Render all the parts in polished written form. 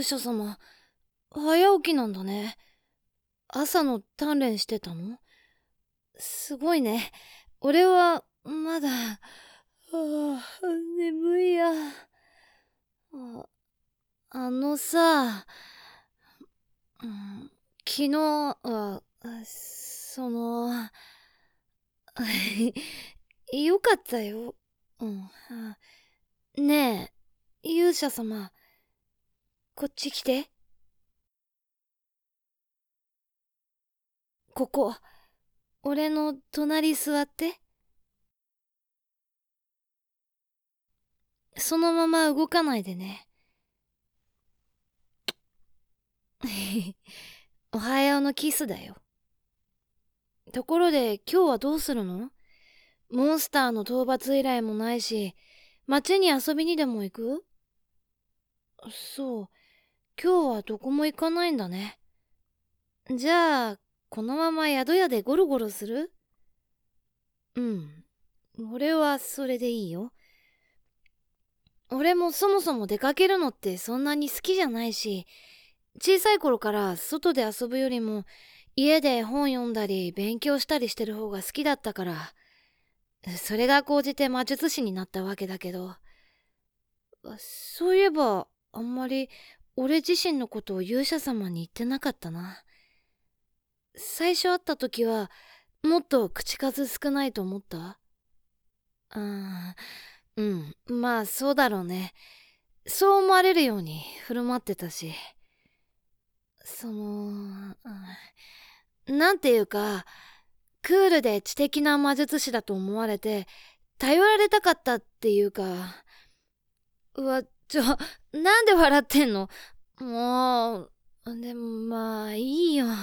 勇者様、早起きなんだね。朝の鍛錬してたの？すごいね。俺は、まだ、眠いや。あ、あのさ、うん、昨日は、よかったよ。うん。ねえ、勇者様、こっち来て。ここ、俺の隣座って。そのまま動かないでね。おはようのキスだよ。ところで今日はどうするの？モンスターの討伐依頼もないし、街に遊びにでも行く？そう、今日はどこも行かないんだね。じゃあ、このまま宿屋でゴロゴロする？うん、俺はそれでいいよ。俺もそもそも出かけるのってそんなに好きじゃないし、小さい頃から外で遊ぶよりも家で本読んだり勉強したりしてる方が好きだったから、それが高じて魔術師になったわけだけど、そういえばあんまり俺自身のことを勇者様に言ってなかったな。最初会った時はもっと口数少ないと思った？うん、まあそうだろうね。そう思われるように振る舞ってたし、なんていうか、クールで知的な魔術師だと思われて頼られたかったっていうか。なんで笑ってんの？もう、でもまあいいよ。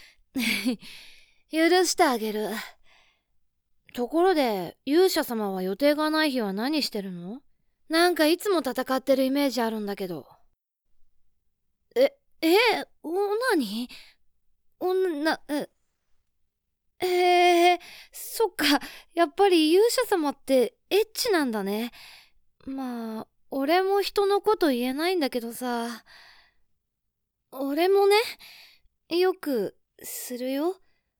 許してあげる。ところで勇者様は予定がない日は何してるの？なんかいつも戦ってるイメージあるんだけど。え、え、何？女、そっか、やっぱり勇者様ってエッチなんだね。まあ、俺も人のこと言えないんだけどさ。俺もね、よくするよ。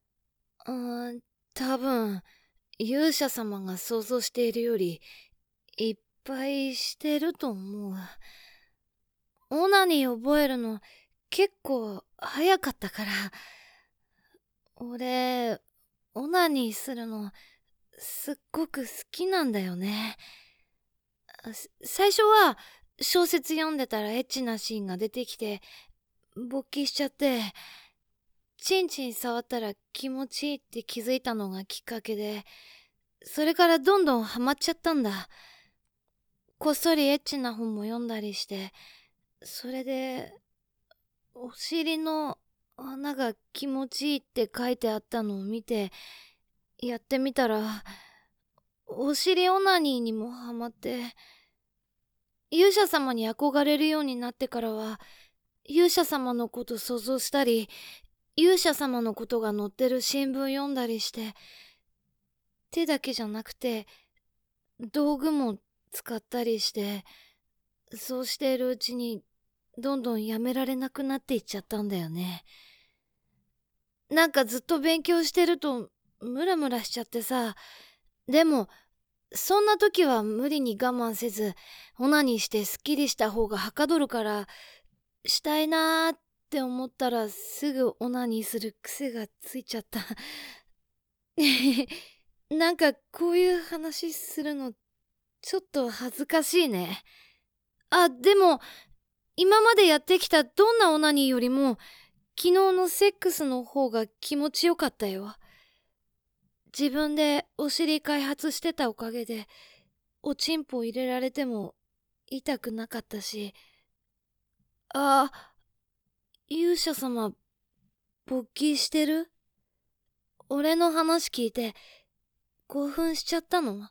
多分、勇者様が想像しているより、いっぱいしてると思う。オナニー覚えるの結構早かったから。俺、オナニーするのすっごく好きなんだよね。最初は小説読んでたらエッチなシーンが出てきて勃起しちゃって、チンチン触ったら気持ちいいって気づいたのがきっかけで、それからどんどんハマっちゃったんだ。こっそりエッチな本も読んだりして、それでお尻の穴が気持ちいいって書いてあったのを見てやってみたら、お尻オナニーにもハマって、勇者様に憧れるようになってからは、勇者様のこと想像したり、勇者様のことが載ってる新聞読んだりして、手だけじゃなくて道具も使ったりして、そうしているうちにどんどんやめられなくなっていっちゃったんだよね。なんかずっと勉強してるとムラムラしちゃってさ。でもそんな時は無理に我慢せず、オナニーしてスッキリした方がはかどるから、したいなーって思ったらすぐオナニーする癖がついちゃった。なんかこういう話するのちょっと恥ずかしいね。でも今までやってきたどんなオナニーよりも昨日のセックスの方が気持ちよかったよ。自分でお尻開発してたおかげでおちんぽ入れられても痛くなかったし。あ、勇者様勃起してる？俺の話聞いて興奮しちゃったの？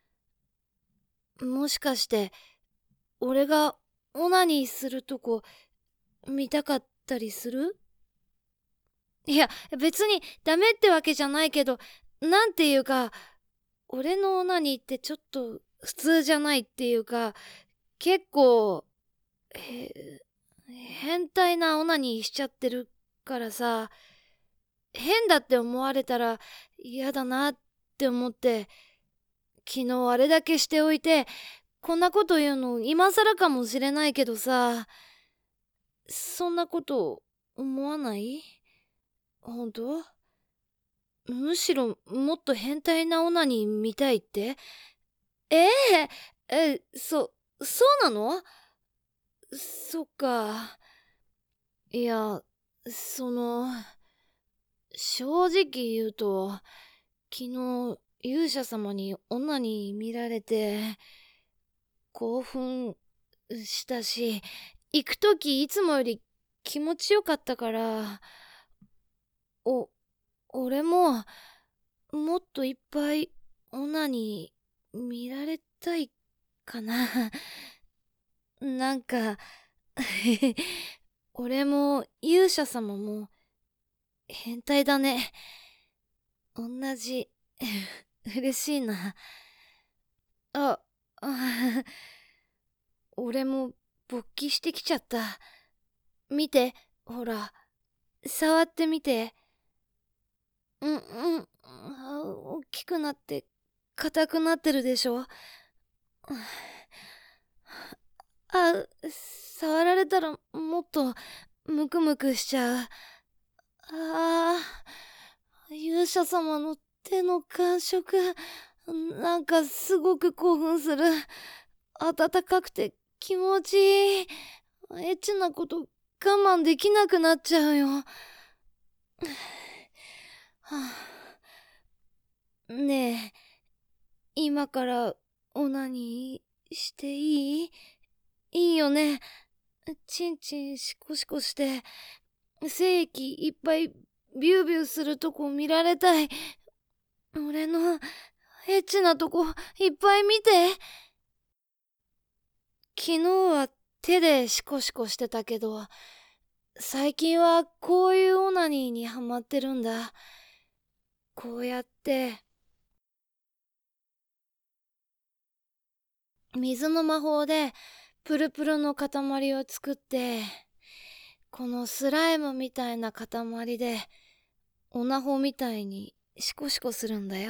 もしかして俺がオナニーするとこ見たかったりする？いや別にダメってわけじゃないけど、なんていうか、俺のオナニーってちょっと普通じゃないっていうか、結構、 変態なオナニーしちゃってるからさ、変だって思われたら嫌だなって思って、昨日あれだけしておいて、こんなこと言うの今更かもしれないけどさ、そんなこと思わない？本当？むしろもっと変態なオナニー見たいって？えそうなの？そっか。いや、正直言うと、昨日勇者様に女に見られて興奮したし、行く時いつもより気持ちよかったから、俺ももっといっぱい女に見られたいかな。なんか俺も勇者様も変態だね。同じ嬉しいな。あ、俺も勃起してきちゃった。見て、ほら、触ってみて。大きくなって硬くなってるでしょ。触られたらもっとムクムクしちゃう。勇者様の手の感触、なんかすごく興奮する。暖かくて気持ちいい。エッチなこと我慢できなくなっちゃうよ。ねえ、今からオナニーしていい？いいよね。チンチンシコシコして精液いっぱいビュービューするとこ見られたい。俺のエッチなとこいっぱい見て。昨日は手でシコシコしてたけど、最近はこういうオナニーにハマってるんだ。こうやって水の魔法でプルプルの塊を作って、このスライムみたいな塊でオナホみたいにシコシコするんだよ。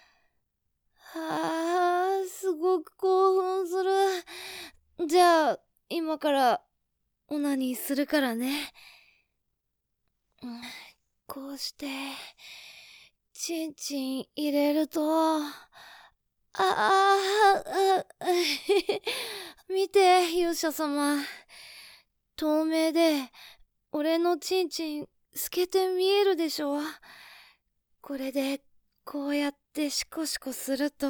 すごく興奮する。じゃあ今からオナニーするからね。こうしてチンチン入れると、見て勇者様、透明で俺のチンチン透けて見えるでしょ。これでこうやってシコシコすると、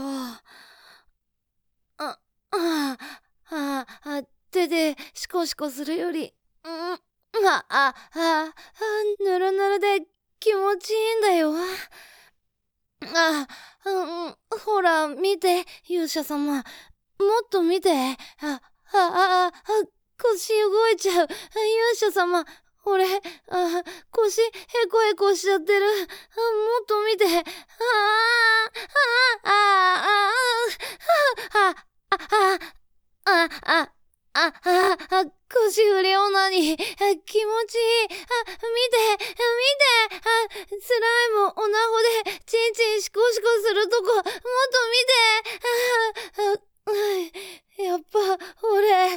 手でシコシコするより、ぬるぬるで気持ちいいんだよ。ほら見て勇者様、もっと見て。腰動いちゃう。勇者様、俺、腰へこへこしちゃってる。もっと見て。腰振り女に、気持ちいい。見て、スライムオナホでチンチンシコシコするとこ、もっと見て。やっぱ、俺、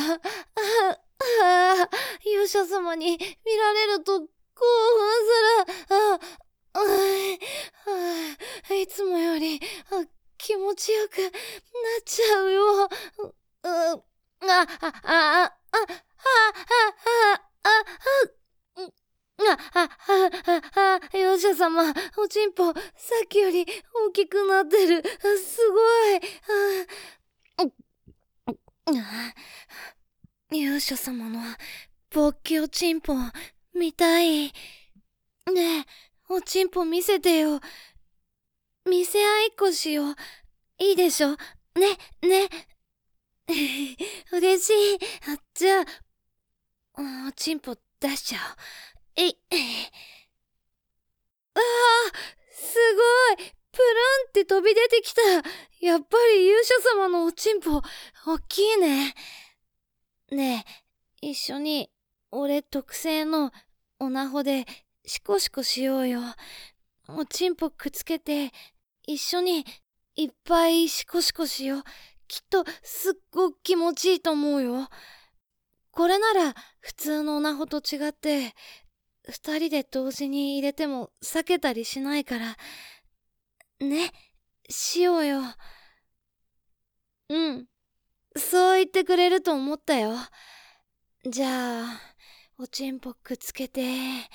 勇者様に見られると興奮する。いつもより気持ちよくなっちゃうよ。勇者様、おちんぽさっきより大きくなってる。すごい。勇者様の勃起おちんぽ見たい。ねえ、おちんぽ見せてよ。見せ合いっこしよう。いいでしょ？ね。嬉しい。じゃあ、おちんぽ出しちゃおう。すごい！プルンって飛び出てきた。やっぱり勇者様のおちんぽ大きいね。ねえ、一緒に俺特製のオナホでシコシコしようよ。おちんぽくっつけて一緒にいっぱいシコシコしよう。きっとすっごく気持ちいいと思うよ。これなら普通のオナホと違って二人で同時に入れても避けたりしないからね。しようよ。うん、そう言ってくれると思ったよ。じゃあおちんぽくっつけて、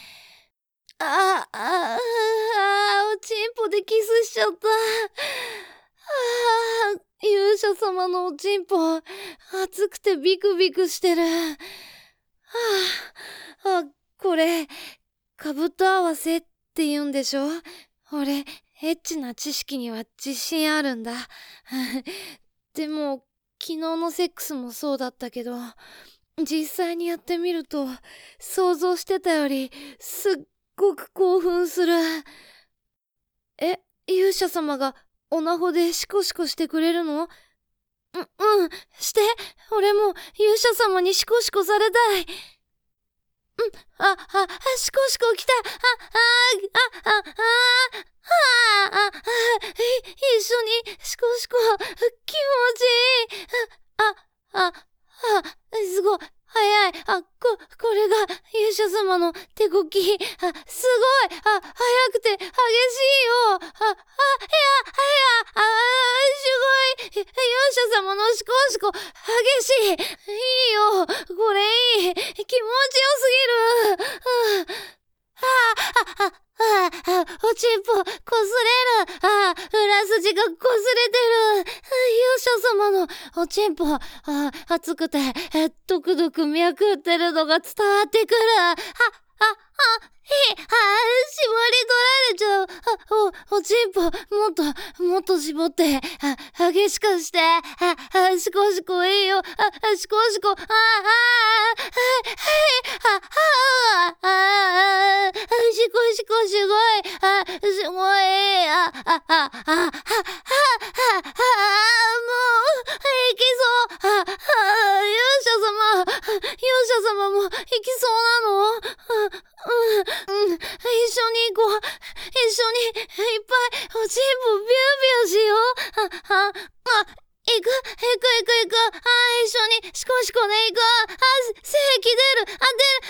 おちんぽでキスしちゃった。勇者様のおちんぽ熱くてビクビクしてる。これかぶと合わせって言うんでしょ。俺エッチな知識には自信あるんだ。でも昨日のセックスもそうだったけど、実際にやってみると想像してたよりすっごく興奮する。勇者様がオナホでシコシコしてくれるの？して。俺も勇者様にシコシコされたい。シコシコ来た。一緒にシコシコ、気持ちいい。すごい、早い。これが勇者様の手こき。すごい。速くて激しいよ。すごい。勇者様のシコシコ、激しい。いいよ。これいい。気持ちよすぎる。おちんぽ、こすれる。裏筋がこすれてる。勇者様のおちんぽ、熱くて、ドクドク脈打ってるのが伝わってくる。絞り取られちゃう。おちんぽ、もっと絞って、激しくして、シコシコいいよ。シコシコ、シコシコすごい、すごい、もう、いきそう。勇者様もいきそうなの？一緒に行こう。一緒にいっぱいおちんぽビュービューしよう。行く。一緒にシコシコね、行く。精液出る。勇者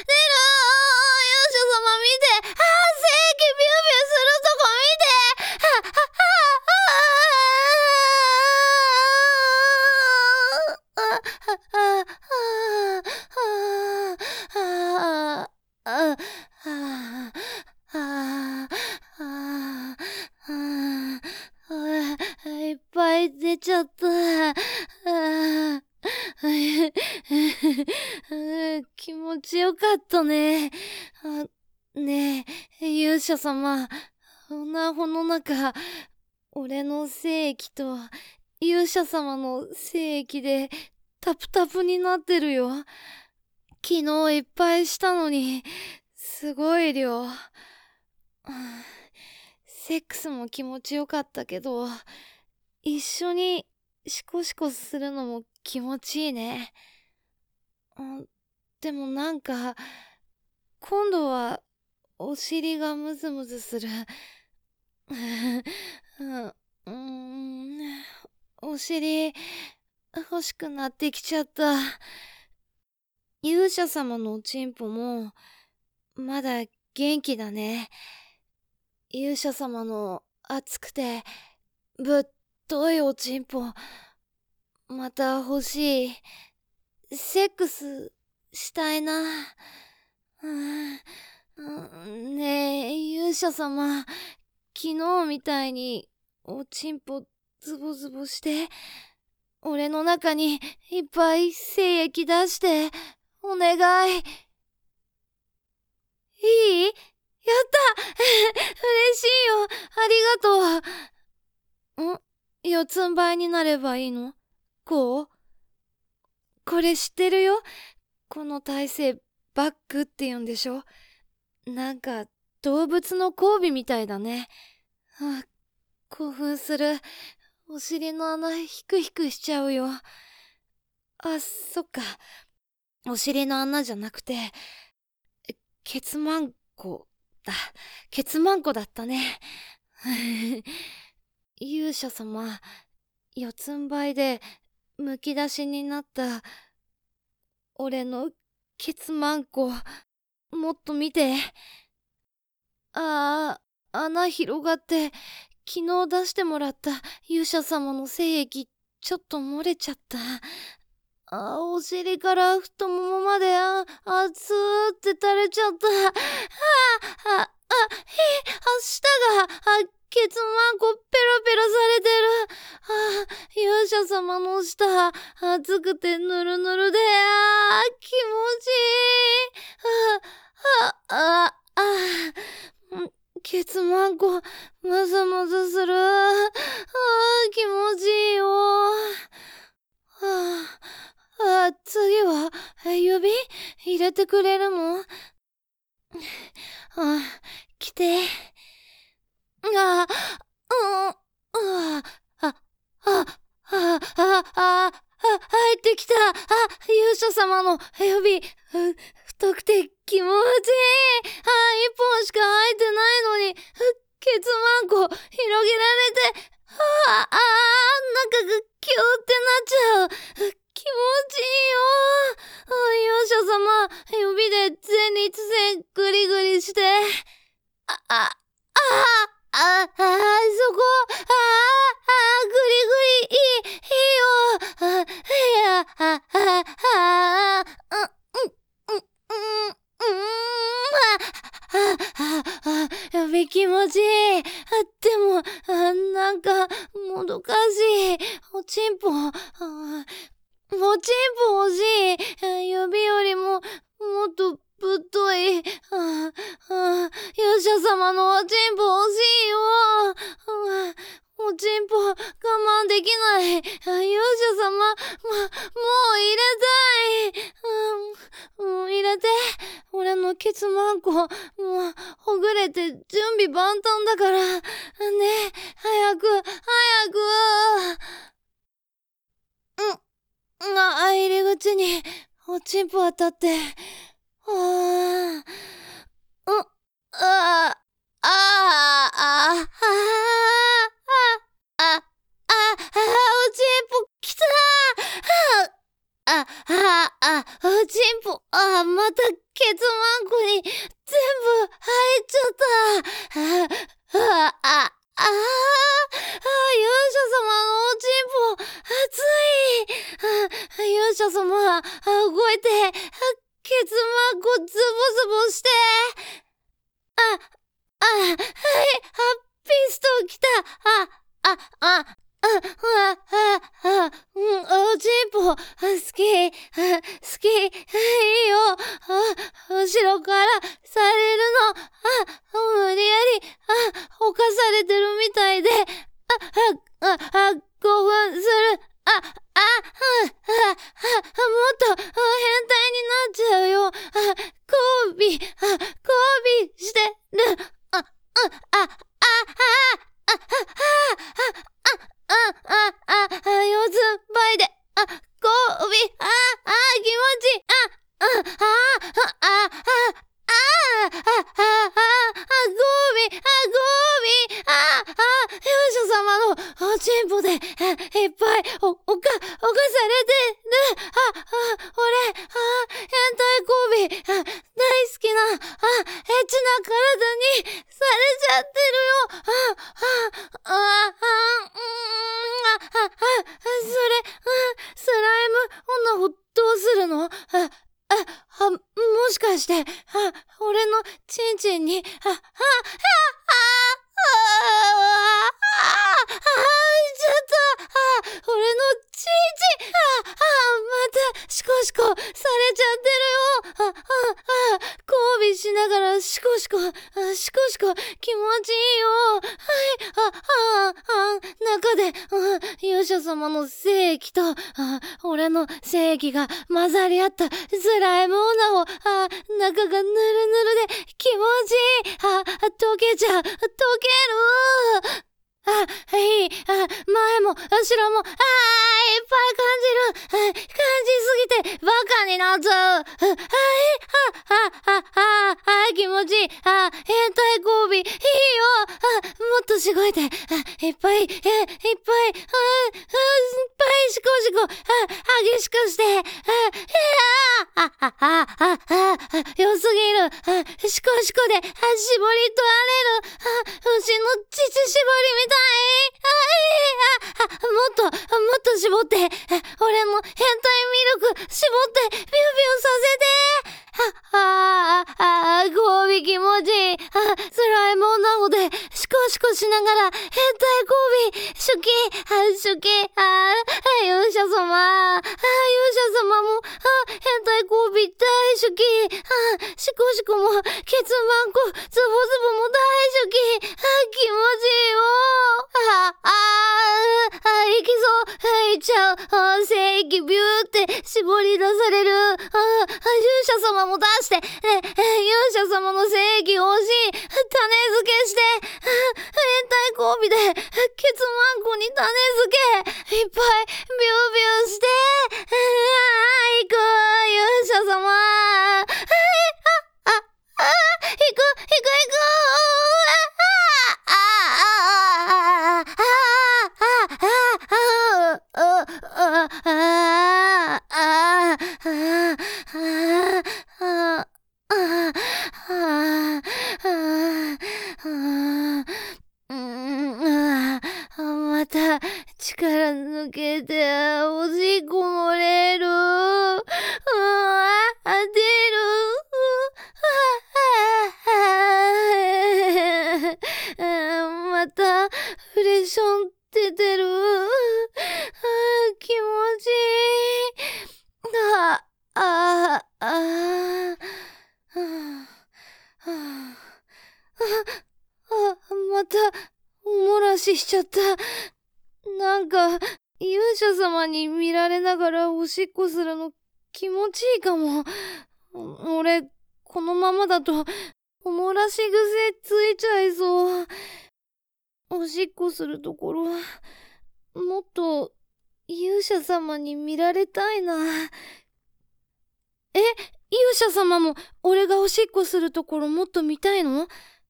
様見て。精液ビュービューするとこ見て。いっぱい出ちゃった。気持ちよかったね。ねえ、勇者様、オナホの中、俺の精液と勇者様の精液でタプタプになってるよ。昨日いっぱいしたのに、すごい量。セックスも気持ちよかったけど、一緒にシコシコするのも気持ちいいね。でもなんか、今度はお尻がムズムズする。お尻欲しくなってきちゃった。勇者様のおちんぽもまだ元気だね。勇者様の熱くてぶっといおちんぽまた欲しい。セックスしたいな。ねえ勇者様、昨日みたいにおちんぽズボズボして俺の中にいっぱい精液出してお願い。いい？やった嬉しいよ。ありがとう。四つん這いになればいいの？こう？これ知ってるよ。この体勢バックって言うんでしょ。なんか動物の交尾みたいだね。興奮する。お尻の穴ヒクヒクしちゃうよ。そっか。 お尻の穴じゃなくて、ケツマンコだ。ケツマンコだったね。勇者様、四つん這いでむき出しになった俺のケツマンコ、もっと見て。穴広がって、昨日出してもらった勇者様の精液、ちょっと漏れちゃった。お尻から太ももまで、熱って垂れちゃった。舌が、ケツマンコペロペロされてる。勇者様の舌、熱くてぬるぬるで、気持ちいい。ケツマンコ、ムズムズする。気持ちいいよ。次は、指入れてくれるの？来て。入ってきた。勇者様の指、太くて気持ちいい。一本しか入ってないのに、ケツマンコ広げられて、中がキューってなっちゃう。気持ちいいよ。勇者様、指で前立腺グリグリして。そこ、グリグリ、いいよ。指気持ちいい。でも、なんか、もどかしい。おちんぽ欲しい。指よりも、もっとぶっとい。勇者様のおちんぽ欲しいよ。おちんぽ我慢できない。勇者様、もう入れたい。入れて。俺のケツマンコ、もうほぐれて準備万端だから。ね、早く。入り口におちんぽ当たって。おちんぽきた。おちんぽ、またケツマンコに全部入っちゃった。勇者様のおちんぽ、熱い。勇者様、動いて、ケツマンコズボズボして。はい、ピスト来た。おちんぽ、好き、いいよ。後ろからされるの、無理やり、犯されてるみたいで、興奮する。もっと、変態になっちゃうよ。交尾してる。四つん這いで、交尾、気持ちいい。勇者様のおちんぽでいっぱい犯されてる。俺、変態交尾、大好きな、エッチな体にされちゃってるよ。スライム女をどうするの？もしかして、俺のチンチンに、俺のチンチン、またシコシコされちゃってるよ。交尾しながらシコシコ気持ちいいよ。中で、勇者様の精液と、俺の精液が混ざり合ったスライムオナを、中がぬるぬるで気持ちいい。溶けちゃう。溶ける。いい。前も後ろも、いっぱい感じる。感じすぎてバカになっちゃう。気持ちいい。変態交尾。いいよ。もっとしごいて。いっぱい、いっぱい、しこしこ。激しくして。良すぎる。しこしこで、絞り取られる。牛の乳絞りみたい。もっと絞って。俺の変態ミルク絞って、ビュービューさせて。交尾気持ちいい。辛いもんなので、シコシコしながら、変態交尾、初期、勇者様、勇者様も、変態交尾大好き、シコシコも、ケツマンコ、ズボズボも大好き、気持ちいいよ。いきそう、いっちゃう、精液ビューって絞り出される、勇者様も出して、勇者様の正義欲しい。種付けして、変態交尾で、ケツマンコに種付け、いっぱいビュービューして、行く、勇者様。行く。また力抜けておしっこ漏れる。出る。またフレッション出てる。気持ちいい。またお漏らししちゃった。なんか勇者様に見られながらおしっこするの気持ちいいかも。俺このままだとお漏らし癖ついちゃいそう。おしっこするところもっと勇者様に見られたいな。勇者様も俺がおしっこするところもっと見たいの？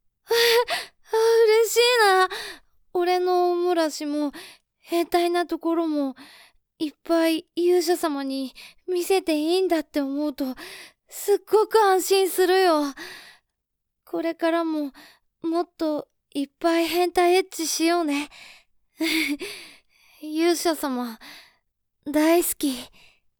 嬉しいな。俺のお漏らしも変態なところもいっぱい勇者様に見せていいんだって思うとすっごく安心するよ。これからももっといっぱい変態エッチしようね。勇者様大好き。